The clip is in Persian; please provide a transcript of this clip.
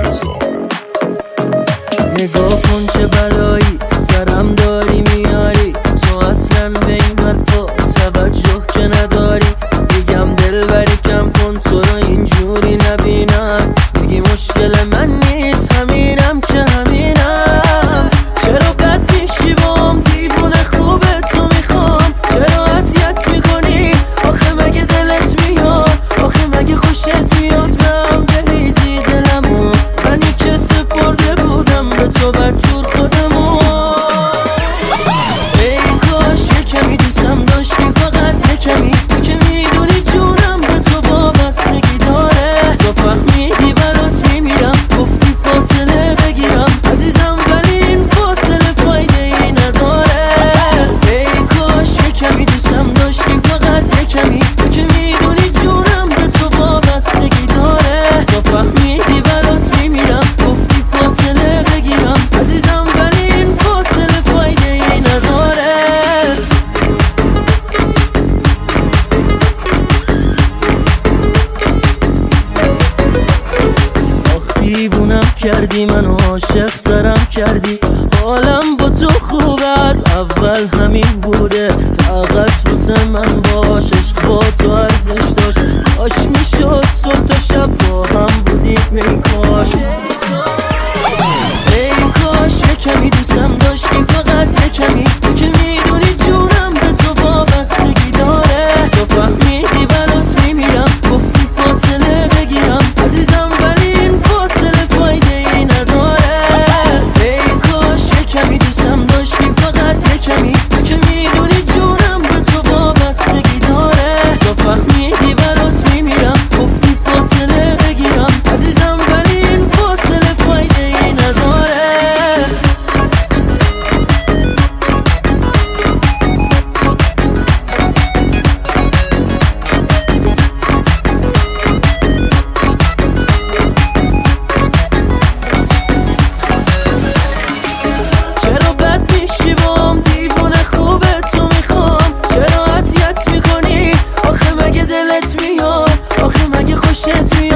نگاه کن چه بلایی سرم داری میاری، تو اصلا به این حرفا توجه که نداری. میگم دلبری کم کن تو رو اینجوری نبینم، میگی مشکل من نیست همینم که همینم. چرا بد پیشی بام دیوونه خوبه تو میخوام، چرا اذیت میکنی آخه مگه دلت میاد، آخه مگه خوشت میاد بهم بریزی دلمو، منی که سپرده بودم به تو بدجور خودمو. ای کاش یه کمی دوستم داشتی، فقط یه کمی که میدونی جونم به تو وابستگی داره. تو فهمیدی برات میمیرم، گفتی فاصله بگیرم عزیزم، ولی این فاصله فایده ای نداره. ای کاش یه کمی دوستم داشتی، فقط یه کمی که میدونی جونم به تو وابستگی داره. تو فهمیدی برات میمیرم، گفتی فاصله بگیرم عزیزم، ولی این فاصله فایده ای نداره. دیوونم کردی منو، عاشق ترم کردی، حالم با تو خوب از اول همین بوده. فقط واسه من باش، عشق با تو ارزش داشت، کاش میشد صبح تا شب با هم بودیم. ای کاش ای کاش یه کمی دوستم داشتی، فقط یه کمی که میدونی جونم به تو وابستگی داره. تو فهمیدی برات میمیرم، گفتی فاصله بگیرم عزیزم، ولی این فاصله فایده ای نداره. ای کاش یه کمی دوستم داشتی، فقط یه کمی که میدونی جونم به تو وابستگی داره. تو فهمیدی برات میمیرم، گفتی فاصله بگیرم عزیزم، ولی این فاصله فایده ای نداره. چرا بد پیشی بام دیوونه خوبه تو میخوام، چرا اذیت میکنی آخه مگه دلت میاد، آخه مگه خوشت میاد